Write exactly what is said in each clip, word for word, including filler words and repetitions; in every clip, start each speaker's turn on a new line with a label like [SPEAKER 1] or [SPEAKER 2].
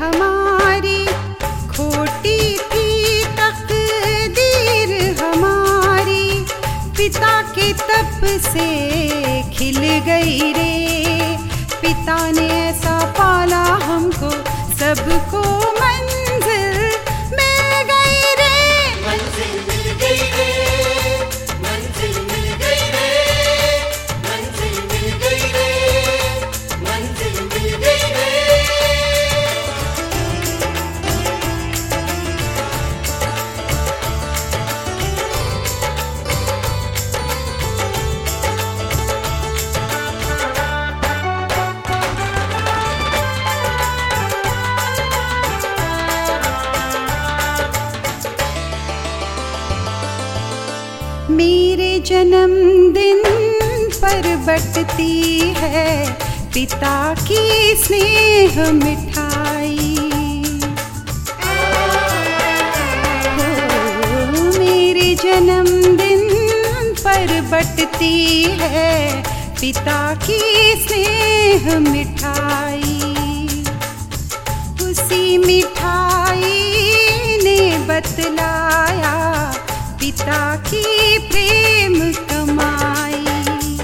[SPEAKER 1] हमारी, खोटी थी तकदीर हमारी, पिता के तप से खिल गई रे। पिता ने ऐसा पाला हमको, सबको मंजिल मिल गई रे।
[SPEAKER 2] मंजिल मिल गई रे, मंजिल मिल गई रे, मंजिल मिल गई रे, मंजिल मिल गई रे।
[SPEAKER 1] मेरे जन्मदिन पर बटती है पिता की स्नेह मिठाई। ओ, मेरे जन्मदिन पर बटती है पिता की स्नेह मिठाई। उसी मिठाई ने बतलाया पिता की प्रेम कमाई।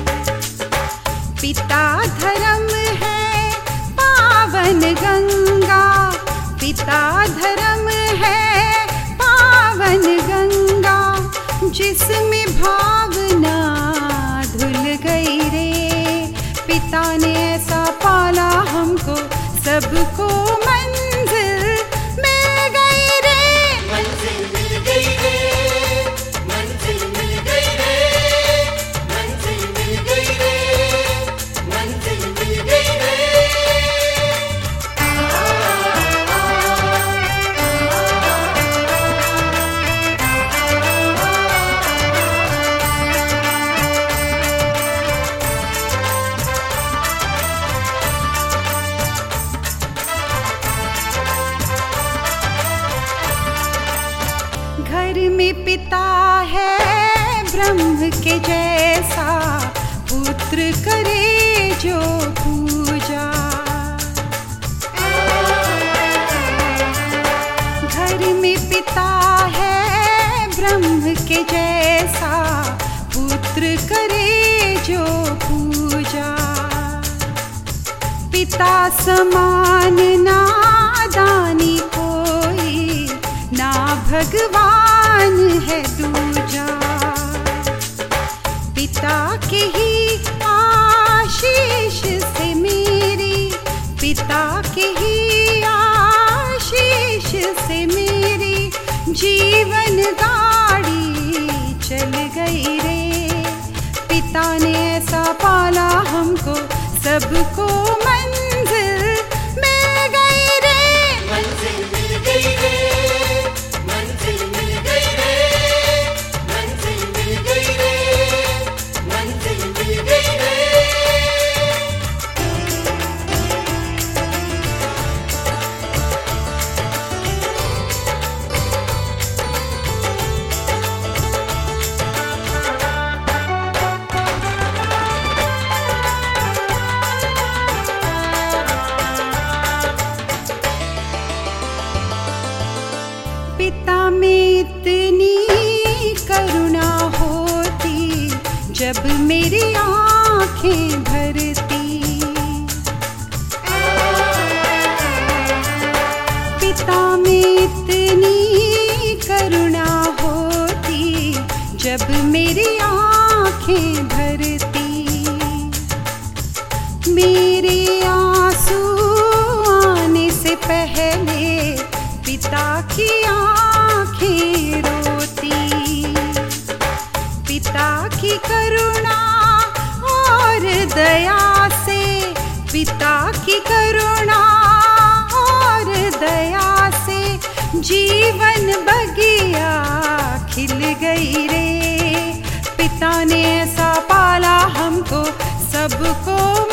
[SPEAKER 1] पिता धर्म है पावन गंगा, पिता धर्म है पावन गंगा, जिसमें भावना धुल गई रे। पिता ने ऐसा पाला हमको, सबको मंजिल मिल गई रे।
[SPEAKER 2] मंजिल मिल गई रे, मंजिल मिल गई रे, मंजिल मिल गई रे, मंजिल मिल गई रे।
[SPEAKER 1] घर में पिता है ब्रह्म के जैसा, पुत्र करे जो पूजा। घर में पिता है ब्रह्म के जैसा, पुत्र करे जो पूजा। पिता समान नादानी कोई, ना भगवान है दूजा। पिता के ही आशीष से मेरी, पिता के ही आशीष से मेरी जीवन गाड़ी चल गई रे। पिता ने ऐसा पाला हमको, सबको मंजिल मिल गई रे।
[SPEAKER 2] मंजिल मिल गई रे, मंजिल मिल गई रे, मंजिल मिल गई रे, मंजिल मिल गई रे।
[SPEAKER 1] पिता में इतनी करुणा होती, जब मेरी आँखें भरती। पिता में इतनी करुणा होती, जब मेरी आँखें भरती। मेरे आंसू आने से पहले पिता की आँखें रोती। पिता की करुणा और दया से, पिता की करुणा और दया से जीवन बगिया खिल गई रे। पिता ने ऐसा पाला हमको, सबको